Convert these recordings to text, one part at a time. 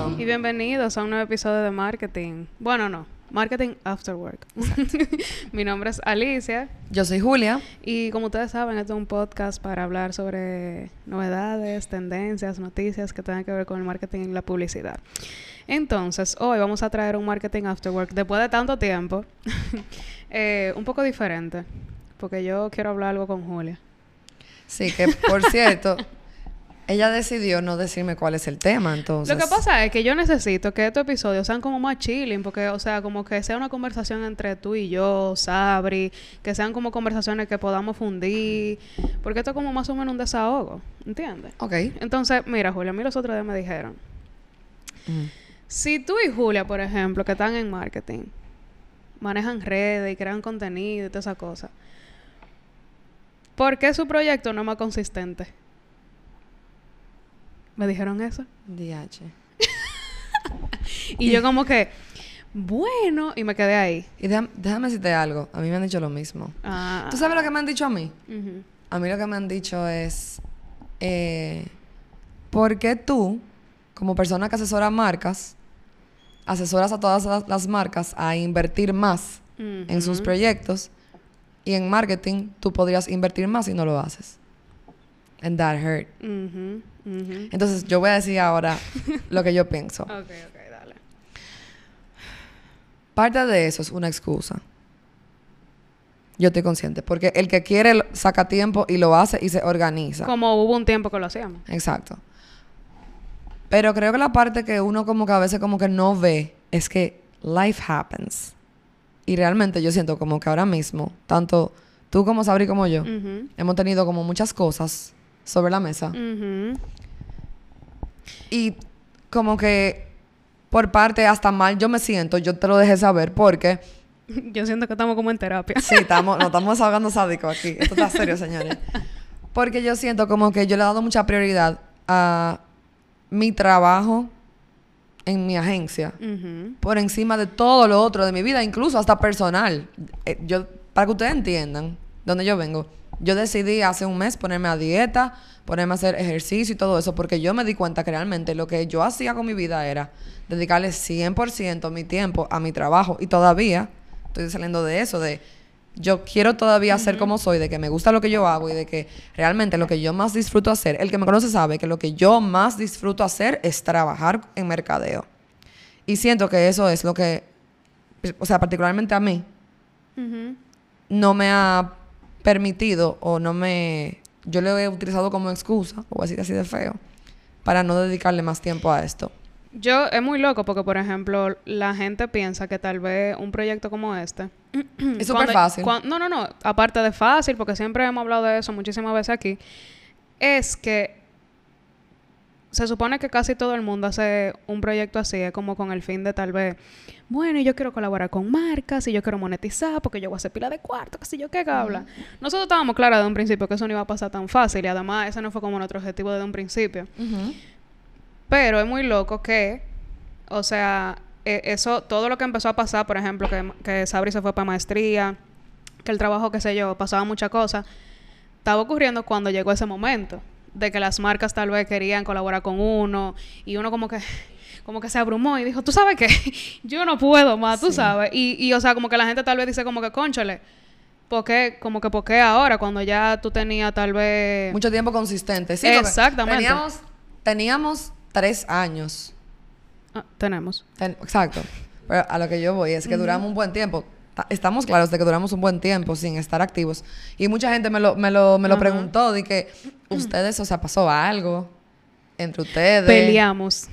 Hola. Y bienvenidos a un nuevo episodio de Marketing. Bueno, no. Marketing After Work. Mi nombre es Alicia. Yo soy Julia. Y como ustedes saben, este es un podcast para hablar sobre novedades, tendencias, noticias que tengan que ver con el marketing y la publicidad. Entonces, hoy vamos a traer un Marketing After Work después de tanto tiempo. Un poco diferente. Porque yo quiero hablar algo con Julia. Sí, que por cierto, ella decidió no decirme cuál es el tema, entonces. Lo que pasa es que yo necesito que estos episodios sean como más chilling, porque, o sea, como que sea una conversación entre tú y yo, Sabri, que sean como conversaciones que podamos fundir, porque esto es como más o menos un desahogo, ¿entiendes? Ok. Entonces, mira, Julia, a mí los otros días me dijeron, si tú y Julia, por ejemplo, que están en marketing, manejan redes y crean contenido y todas esas cosas, ¿por qué su proyecto no es más consistente? ¿Me dijeron eso? DH. Y yo como que, bueno, y me quedé ahí. Y déjame decirte algo. A mí me han dicho lo mismo. ¿Tú sabes lo que me han dicho a mí? Uh-huh. A mí lo que me han dicho es... ¿por qué tú, como persona que asesora marcas, asesoras a todas las marcas a invertir más en sus proyectos? Y en marketing, tú podrías invertir más y no lo haces. And that hurt. Entonces, yo voy a decir ahora lo que yo pienso. Ok, dale. Parte de eso es una excusa. Yo estoy consciente. Porque el que quiere saca tiempo y lo hace y se organiza. Como hubo un tiempo que lo hacíamos. Exacto. Pero creo que la parte que uno como que a veces como que no ve es que life happens. Y realmente yo siento como que ahora mismo, tanto tú como Sabri como yo, hemos tenido como muchas cosas sobre la mesa. Y como que por parte hasta mal yo me siento, yo te lo dejé saber porque... Yo siento que estamos como en terapia. Sí, nos estamos ahogando sádicos aquí. Esto está serio, señores. Porque yo siento como que yo le he dado mucha prioridad a mi trabajo en mi agencia por encima de todo lo otro de mi vida, incluso hasta personal. Para que ustedes entiendan dónde yo vengo, yo decidí hace un mes ponerme a dieta, ponerme a hacer ejercicio y todo eso, porque yo me di cuenta que realmente lo que yo hacía con mi vida era dedicarle 100% mi tiempo a mi trabajo. Y todavía estoy saliendo de eso, de yo quiero todavía ser como soy, de que me gusta lo que yo hago y de que realmente lo que yo más disfruto hacer, el que me conoce sabe que lo que yo más disfruto hacer es trabajar en mercadeo. Y siento que eso es lo que, o sea, particularmente a mí, no me ha permitido o no me... Yo lo he utilizado como excusa, o así de feo, para no dedicarle más tiempo a esto. Es muy loco porque, por ejemplo, la gente piensa que tal vez un proyecto como este... es súper fácil. No. Aparte de fácil, porque siempre hemos hablado de eso muchísimas veces aquí, es que se supone que casi todo el mundo hace un proyecto así, es como con el fin de tal vez, bueno, yo quiero colaborar con marcas y yo quiero monetizar porque yo voy a hacer pila de cuarto, que si yo qué habla. Nosotros estábamos claros de un principio que eso no iba a pasar tan fácil y además ese no fue como nuestro objetivo desde un principio. Pero es muy loco que, o sea, eso, todo lo que empezó a pasar, por ejemplo, que Sabri se fue para maestría, que el trabajo, qué sé yo, pasaba muchas cosas, estaba ocurriendo cuando llegó ese momento de que las marcas tal vez querían colaborar con uno y uno como que se abrumó y dijo, ¿tú sabes qué? Yo no puedo más, tú sabes. Y o sea, como que la gente tal vez dice como que, cónchale, ¿por qué? Como que, ¿por qué ahora? Cuando ya tú tenías tal vez... Mucho tiempo consistente. Sí, exactamente. Teníamos 3 años. Tenemos. Exacto. Pero a lo que yo voy es que duramos un buen tiempo. Estamos claros de que duramos un buen tiempo sin estar activos. Y mucha gente me lo preguntó. De que ustedes, o sea, pasó algo entre ustedes. Peleamos.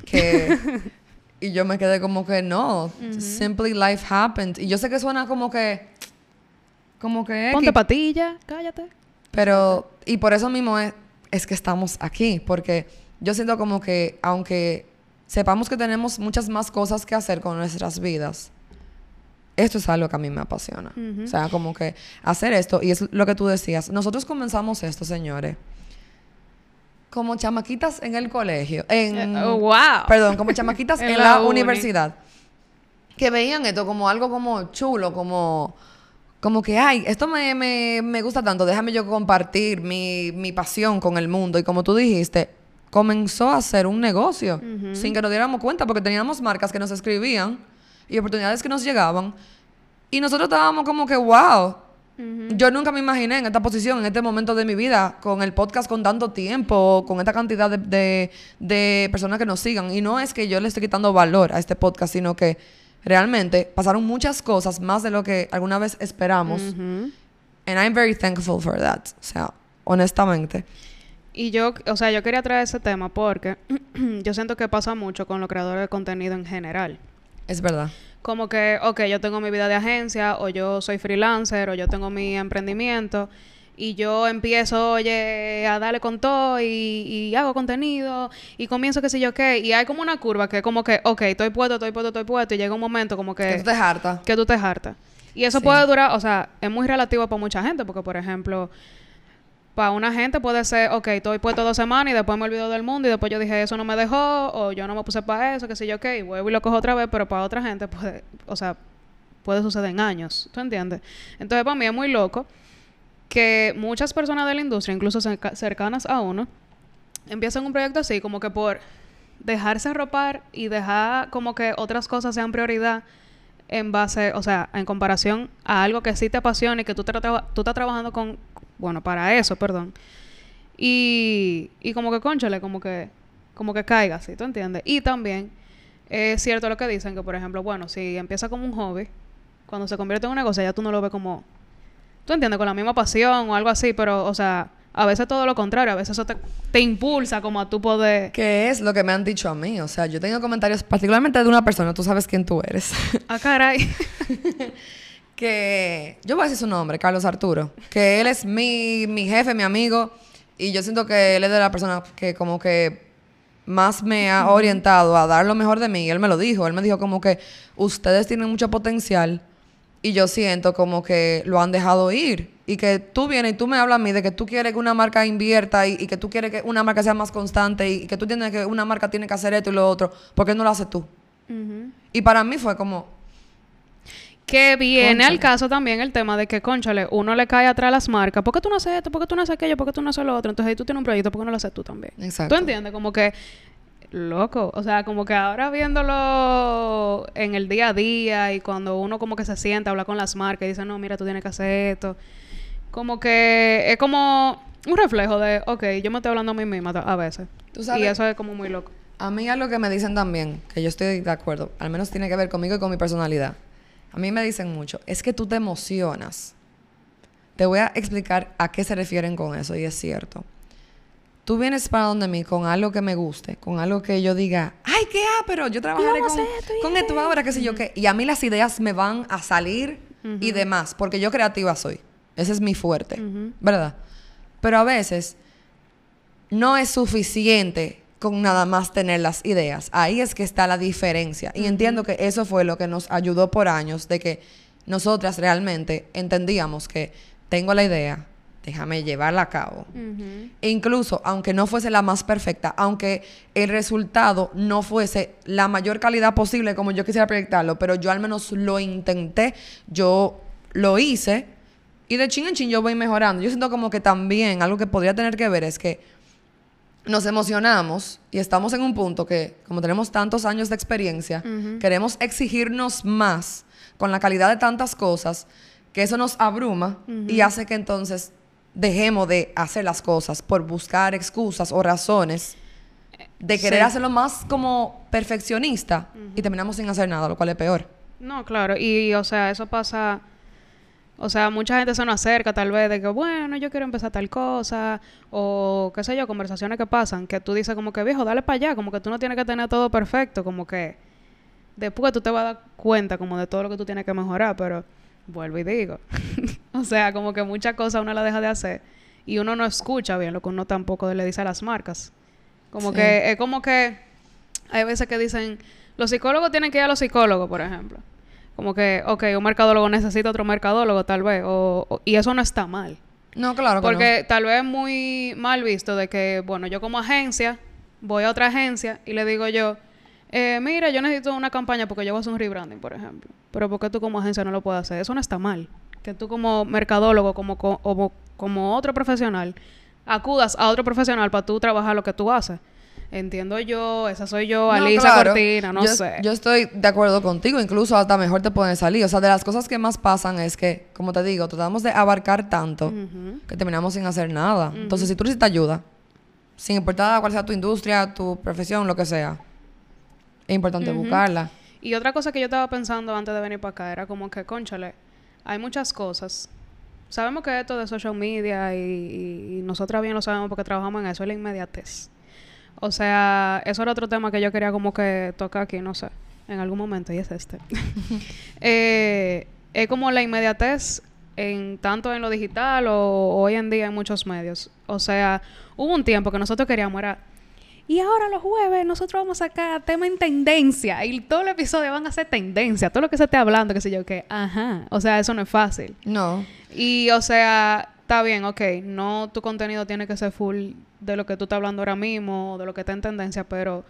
Y yo me quedé como que no. Simply life happened. Y yo sé que suena como que... Ponte patilla, cállate. Pero... Y por eso mismo es que estamos aquí. Porque yo siento como que aunque sepamos que tenemos muchas más cosas que hacer con nuestras vidas, esto es algo que a mí me apasiona. O sea, como que hacer esto, y es lo que tú decías. Nosotros comenzamos esto, señores, como chamaquitas en el colegio. ¡Wow! Perdón, como chamaquitas en la universidad. Que veían esto como algo como chulo, como que, ay, esto me gusta tanto. Déjame yo compartir mi pasión con el mundo. Y como tú dijiste, comenzó a ser un negocio sin que nos diéramos cuenta, porque teníamos marcas que nos escribían y oportunidades que nos llegaban y nosotros estábamos como que wow, yo nunca me imaginé en esta posición, en este momento de mi vida, con el podcast con tanto tiempo, con esta cantidad de personas que nos sigan. Y no es que yo le esté quitando valor a este podcast, sino que realmente pasaron muchas cosas más de lo que alguna vez esperamos. And I'm very thankful for that. O sea, honestamente. Y yo, o sea, yo quería traer ese tema porque yo siento que pasa mucho con los creadores de contenido en general. Es verdad. Como que, ok, yo tengo mi vida de agencia, o yo soy freelancer, o yo tengo mi emprendimiento, y yo empiezo, oye, a darle con todo, y hago contenido, y comienzo qué sé yo qué, y hay como una curva que como que, ok, estoy puesto, y llega un momento como que... Que tú te hartas. Que tú te hartas. Y eso puede durar, o sea, es muy relativo para mucha gente, porque, por ejemplo... Para una gente puede ser, ok, estoy puesto 2 semanas y después me olvido del mundo y después yo dije, eso no me dejó, o yo no me puse para eso, qué sé yo, ok, y vuelvo y lo cojo otra vez, pero para otra gente puede, o sea, puede suceder en años, ¿tú entiendes? Entonces, para mí es muy loco que muchas personas de la industria, incluso cercanas a uno, empiezan un proyecto así, como que por dejarse arropar y dejar como que otras cosas sean prioridad en base, o sea, en comparación a algo que sí te apasiona y que tú estás trabajando con... Bueno, para eso, perdón. Y como que, cónchale, como que caiga, ¿sí? ¿Tú entiendes? Y también es cierto lo que dicen, que por ejemplo, bueno, si empieza como un hobby, cuando se convierte en un negocio ya tú no lo ves como... ¿Tú entiendes? Con la misma pasión o algo así, pero, o sea, a veces todo lo contrario, a veces eso te impulsa como a tu poder... ¿Qué es lo que me han dicho a mí? O sea, yo tengo comentarios particularmente de una persona, tú sabes quién tú eres. Ah, caray. Que yo voy a decir su nombre, Carlos Arturo, que él es mi jefe, mi amigo, y yo siento que él es de la persona que como que más me ha orientado a dar lo mejor de mí. Y él me lo dijo, él me dijo como que ustedes tienen mucho potencial y yo siento como que lo han dejado ir. Y que tú vienes y tú me hablas a mí de que tú quieres que una marca invierta y que tú quieres que una marca sea más constante y que tú entiendes que una marca tiene que hacer esto y lo otro, ¿por qué no lo haces tú? Y para mí fue como... Que viene al caso también el tema de que, cónchale, uno le cae atrás a las marcas. ¿Por qué tú no haces esto? ¿Por qué tú no haces aquello? ¿Por qué tú no haces lo otro? Entonces, ahí tú tienes un proyecto, ¿por qué no lo haces tú también? Exacto. ¿Tú entiendes? Como que, loco. O sea, como que ahora viéndolo en el día a día y cuando uno como que se sienta, habla con las marcas y dice, no, mira, tú tienes que hacer esto. Como que es como un reflejo de, ok, yo me estoy hablando a mí misma a veces. ¿Tú sabes? Y eso es como muy loco. A mí algo que me dicen también, que yo estoy de acuerdo, al menos tiene que ver conmigo y con mi personalidad. A mí me dicen mucho, es que tú te emocionas. Te voy a explicar a qué se refieren con eso, y es cierto. Tú vienes para donde mí con algo que me guste, con algo que yo diga, ¡ay, qué pero yo trabajaré con esto ahora, qué sé yo qué! Y a mí las ideas me van a salir y demás, porque yo creativa soy. Ese es mi fuerte, ¿verdad? Pero a veces no es suficiente con nada más tener las ideas. Ahí es que está la diferencia. Y entiendo que eso fue lo que nos ayudó por años, de que nosotras realmente entendíamos que tengo la idea, déjame llevarla a cabo. E incluso, aunque no fuese la más perfecta, aunque el resultado no fuese la mayor calidad posible como yo quisiera proyectarlo, pero yo al menos lo intenté, yo lo hice, y de chin en chin yo voy mejorando. Yo siento como que también algo que podría tener que ver es que nos emocionamos y estamos en un punto que, como tenemos tantos años de experiencia, queremos exigirnos más con la calidad de tantas cosas, que eso nos abruma y hace que entonces dejemos de hacer las cosas por buscar excusas o razones de querer hacerlo más como perfeccionista y terminamos sin hacer nada, lo cual es peor. No, claro. Y, o sea, eso pasa... O sea, mucha gente se nos acerca tal vez de que, bueno, yo quiero empezar tal cosa, o qué sé yo, conversaciones que pasan, que tú dices como que, viejo, dale para allá, como que tú no tienes que tener todo perfecto, como que después tú te vas a dar cuenta como de todo lo que tú tienes que mejorar, pero vuelvo y digo, o sea, como que muchas cosas uno la deja de hacer y uno no escucha bien lo que uno tampoco le dice a las marcas. Como que es como que hay veces que dicen, los psicólogos tienen que ir a los psicólogos, por ejemplo. Como que, ok, un mercadólogo necesita otro mercadólogo, tal vez. Y eso no está mal. No, claro que porque tal vez es muy mal visto de que, bueno, yo como agencia, voy a otra agencia y le digo yo, mira, yo necesito una campaña porque yo voy a hacer un rebranding, por ejemplo. Pero ¿por qué tú como agencia no lo puedes hacer? Eso no está mal. Que tú como mercadólogo, como otro profesional, acudas a otro profesional para tú trabajar lo que tú haces. entiendo yo, esa soy yo, No, Alisa claro. Cortina, no sé. Yo estoy de acuerdo contigo, incluso hasta mejor te pueden salir. O sea, de las cosas que más pasan es que, como te digo, tratamos de abarcar tanto que terminamos sin hacer nada. Entonces, si tú necesitas ayuda, sin importar cuál sea tu industria, tu profesión, lo que sea, es importante buscarla. Y otra cosa que yo estaba pensando antes de venir para acá era como que, cónchale, hay muchas cosas. Sabemos que esto de social media y nosotras bien lo sabemos porque trabajamos en eso, es la inmediatez. O sea, eso era otro tema que yo quería como que tocar aquí, no sé, en algún momento, y es este. Es como la inmediatez tanto en lo digital o hoy en día en muchos medios. O sea, hubo un tiempo que nosotros queríamos era... Y ahora los jueves nosotros vamos a sacar tema en tendencia. Y todos los episodios van a ser tendencia. Todo lo que se esté hablando, qué sé yo, que... Ajá. O sea, eso no es fácil. No. Y, o sea, está bien, ok. No tu contenido tiene que ser full de lo que tú estás hablando ahora mismo, o de lo que está en tendencia, pero...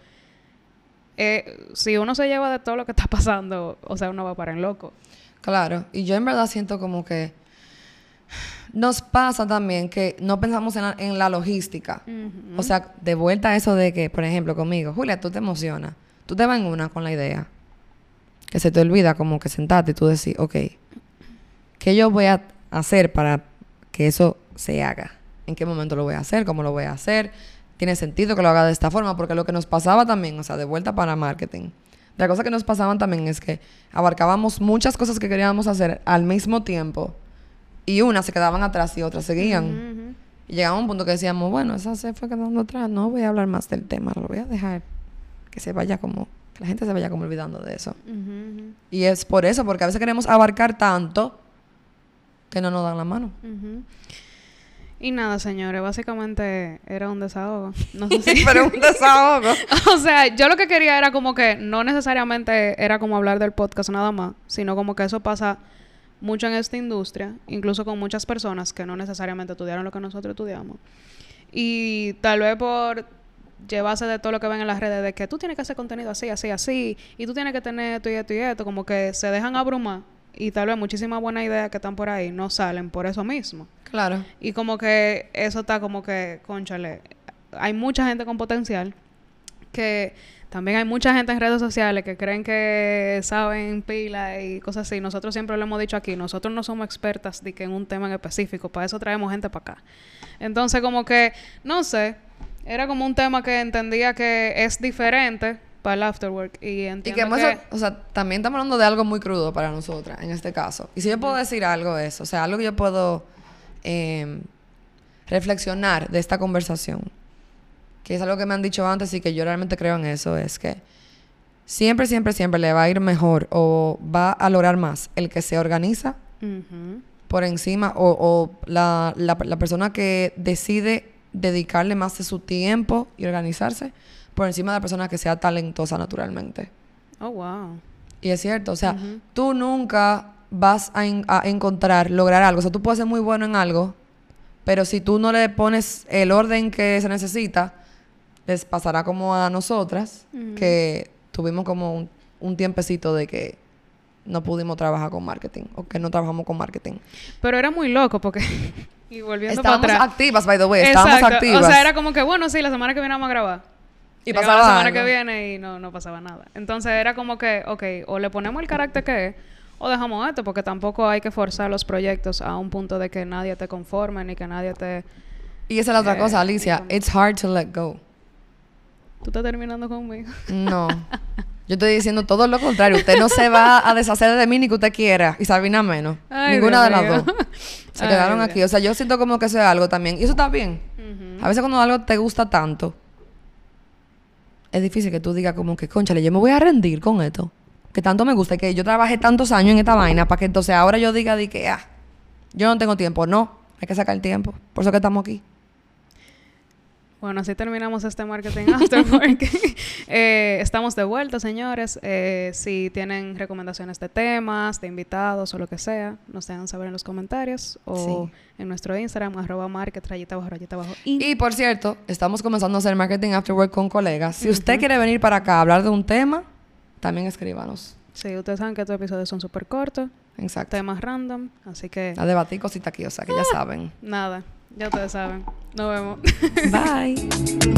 si uno se lleva de todo lo que está pasando, o sea, uno va a parar en loco. Claro. Y yo en verdad siento como que... Nos pasa también que no pensamos en la logística. O sea, de vuelta a eso de que, por ejemplo, conmigo, Julia, tú te emocionas. Tú te vas en una con la idea. Que se te olvida como que sentarte y tú decís, ok, ¿qué yo voy a hacer para que eso se haga? ¿En qué momento lo voy a hacer? ¿Cómo lo voy a hacer? ¿Tiene sentido que lo haga de esta forma? Porque lo que nos pasaba también, o sea, de vuelta para marketing. La cosa que nos pasaban también es que abarcábamos muchas cosas que queríamos hacer al mismo tiempo. Y unas se quedaban atrás y otras seguían. Y llegaba un punto que decíamos, bueno, esa se fue quedando atrás. No voy a hablar más del tema. Lo voy a dejar que se vaya como... Que la gente se vaya como olvidando de eso. Y es por eso, porque a veces queremos abarcar tanto que no nos dan la mano. Y nada, señores. Básicamente era un desahogo. No sé si... Pero un desahogo. O sea, yo lo que quería era como que... No necesariamente era como hablar del podcast nada más. Sino como que eso pasa... mucho en esta industria, incluso con muchas personas que no necesariamente estudiaron lo que nosotros estudiamos. Y tal vez por llevarse de todo lo que ven en las redes de que tú tienes que hacer contenido así, así, así, y tú tienes que tener esto y esto y esto, como que se dejan abrumar y tal vez muchísimas buenas ideas que están por ahí no salen por eso mismo. Claro. Y como que eso está como que, cónchale, hay mucha gente con potencial que... También hay mucha gente en redes sociales que creen que saben pila y cosas así. Nosotros siempre lo hemos dicho aquí. Nosotros no somos expertas de que en un tema en específico. Para eso traemos gente para acá. Entonces, como que, no sé. Era como un tema que entendía que es diferente para el afterwork. Y entiendo que... o sea, también estamos hablando de algo muy crudo para nosotras, en este caso. Y si yo puedo decir algo de eso, o sea, algo que yo puedo reflexionar de esta conversación, que es algo que me han dicho antes y que yo realmente creo en eso, es que siempre, siempre, siempre le va a ir mejor o va a lograr más el que se organiza por encima o la persona que decide dedicarle más de su tiempo y organizarse por encima de la persona que sea talentosa naturalmente. Oh, wow. Y es cierto, o sea, tú nunca vas a lograr algo. O sea, tú puedes ser muy bueno en algo, pero si tú no le pones el orden que se necesita, les pasará como a nosotras, que tuvimos como un tiempecito de que no pudimos trabajar con marketing, o que no trabajamos con marketing. Pero era muy loco porque... y volviendo estábamos para atrás. activas, by the way. Exacto. Estábamos activas. O sea, era como que, bueno, sí, la semana que viene vamos a grabar. Y llegaba pasaba la semana algo. que viene y no pasaba nada. Entonces era como que, ok, o le ponemos el carácter que es, o dejamos esto, porque tampoco hay que forzar los proyectos a un punto de que nadie te conforme, ni que nadie te... Y esa es la otra cosa, Alicia. It's hard to let go. ¿Tú estás terminando conmigo? No. Yo estoy diciendo todo lo contrario. Usted no se va a deshacer de mí ni que usted quiera. Y Sabina menos. Ay, Ninguna Dios de las mío. dos. Se quedaron aquí. O sea, yo siento como que eso es algo también. Y eso está bien. A veces cuando algo te gusta tanto, es difícil que tú digas como que, cónchale, yo me voy a rendir con esto. Que tanto me gusta. Que yo trabajé tantos años en esta vaina para que entonces ahora yo diga de que, yo no tengo tiempo. No. Hay que sacar el tiempo. Por eso que estamos aquí. Bueno, así terminamos este Marketing Afterwork. Estamos de vuelta, señores. Si tienen recomendaciones de temas, de invitados o lo que sea, nos dejan saber en los comentarios o en nuestro Instagram, @market, _. Y por cierto, estamos comenzando a hacer Marketing Afterwork con colegas. Si usted quiere venir para acá a hablar de un tema, también escríbanos. Sí, ustedes saben que estos episodios son súper cortos. Exacto. Temas random, así que... A debatir cositas aquí, o sea, que ya saben. Nada, ya ustedes saben. Nos vemos. Bye.